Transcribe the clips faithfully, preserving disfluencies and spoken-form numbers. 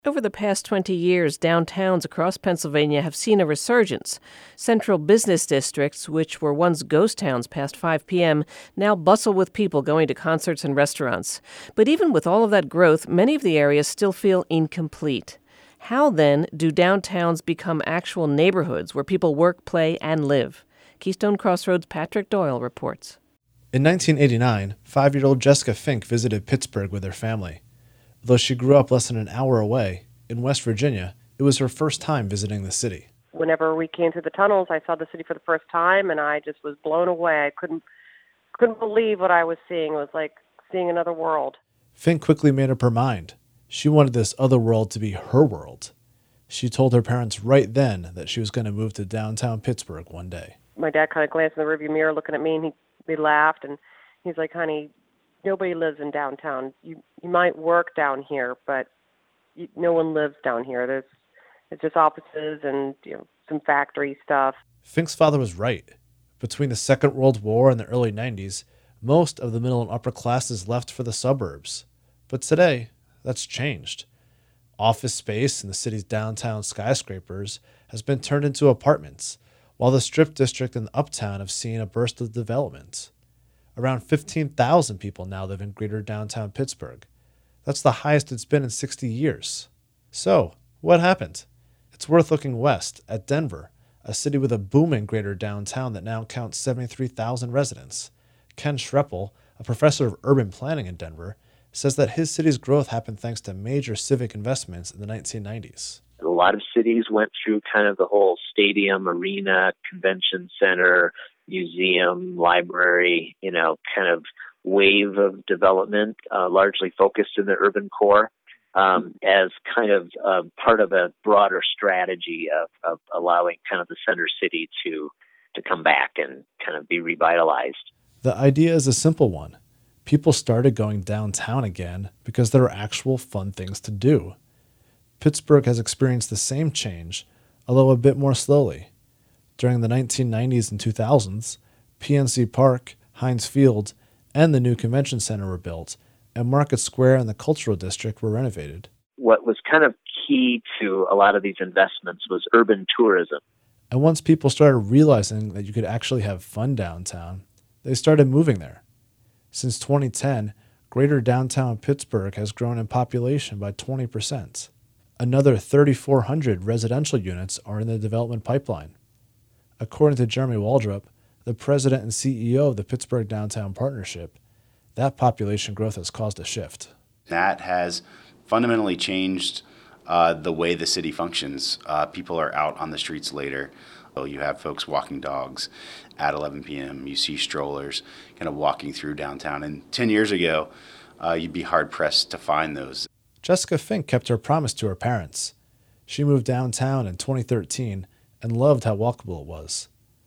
Over the past twenty years, downtowns across Pennsylvania have seen a resurgence. Central business districts, which were once ghost towns past five p.m., now bustle with people going to concerts and restaurants. But even with all of that growth, many of the areas still feel incomplete. How, then, do downtowns become actual neighborhoods where people work, play, and live? Keystone Crossroads' Patrick Doyle reports. In nineteen eighty-nine, five-year-old Jessica Fink visited Pittsburgh with her family. Though she grew up less than an hour away, in West Virginia, it was her first time visiting the city. Whenever we came through the tunnels, I saw the city for the first time, and I just was blown away. I couldn't couldn't believe what I was seeing. It was like seeing another world. Fink quickly made up her mind. She wanted this other world to be her world. She told her parents right then that she was going to move to downtown Pittsburgh one day. My dad kind of glanced in the rearview mirror looking at me, and he, he laughed, and he's like, honey, nobody lives in downtown. You you might work down here, but you, no one lives down here. There's it's just offices and you know some factory stuff. Fink's father was right. Between the Second World War and the early nineties, most of the middle and upper classes left for the suburbs. But today, that's changed. Office space in the city's downtown skyscrapers has been turned into apartments, while the Strip District and Uptown have seen a burst of development. Around fifteen thousand people now live in greater downtown Pittsburgh. That's the highest it's been in sixty years. So, what happened? It's worth looking west at Denver, a city with a booming greater downtown that now counts seventy-three thousand residents. Ken Schreppel, a professor of urban planning in Denver, says that his city's growth happened thanks to major civic investments in the nineteen nineties. A lot of cities went through kind of the whole stadium, arena, convention center, museum, library, you know, kind of wave of development, uh, largely focused in the urban core, um, as kind of uh, part of a broader strategy of, of allowing kind of the center city to to come back and kind of be revitalized. The idea is a simple one. People started going downtown again because there are actual fun things to do. Pittsburgh has experienced the same change, although a bit more slowly. During the nineteen nineties and two thousands, P N C Park, Heinz Field, and the new convention center were built, and Market Square and the Cultural District were renovated. What was kind of key to a lot of these investments was urban tourism. And once people started realizing that you could actually have fun downtown, they started moving there. Since twenty ten, greater downtown Pittsburgh has grown in population by twenty percent. Another three thousand four hundred residential units are in the development pipeline. According to Jeremy Waldrop, the president and C E O of the Pittsburgh Downtown Partnership, that population growth has caused a shift. That has fundamentally changed uh, the way the city functions. Uh, people are out on the streets later. So you have folks walking dogs at eleven p.m. You see strollers kind of walking through downtown. And ten years ago, uh, you'd be hard-pressed to find those. Jessica Fink kept her promise to her parents. She moved downtown in twenty thirteen and loved how walkable it was.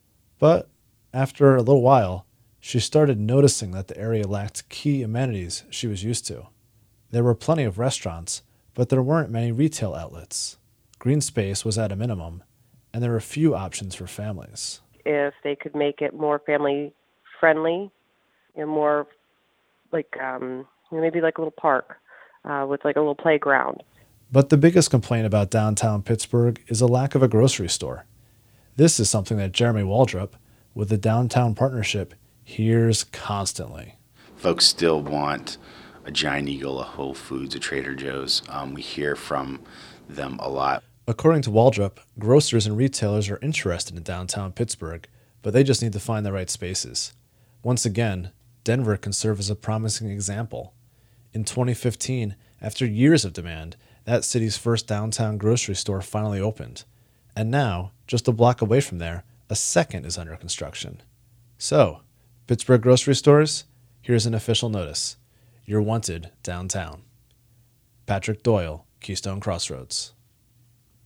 But after a little while, she started noticing that the area lacked key amenities she was used to. There were plenty of restaurants, but there weren't many retail outlets. Green space was at a minimum, and there were few options for families. If they could make it more family-friendly and more like um, maybe like a little park uh, with like a little playground. But the biggest complaint about downtown Pittsburgh is a lack of a grocery store. This is something that Jeremy Waldrop, with the Downtown Partnership, hears constantly. Folks still want a Giant Eagle, a Whole Foods, a Trader Joe's. Um, we hear from them a lot. According to Waldrop, grocers and retailers are interested in downtown Pittsburgh, but they just need to find the right spaces. Once again, Denver can serve as a promising example. In twenty fifteen, after years of demand, that city's first downtown grocery store finally opened. And now, just a block away from there, a second is under construction. So, Pittsburgh grocery stores, here's an official notice. You're wanted downtown. Patrick Doyle, Keystone Crossroads.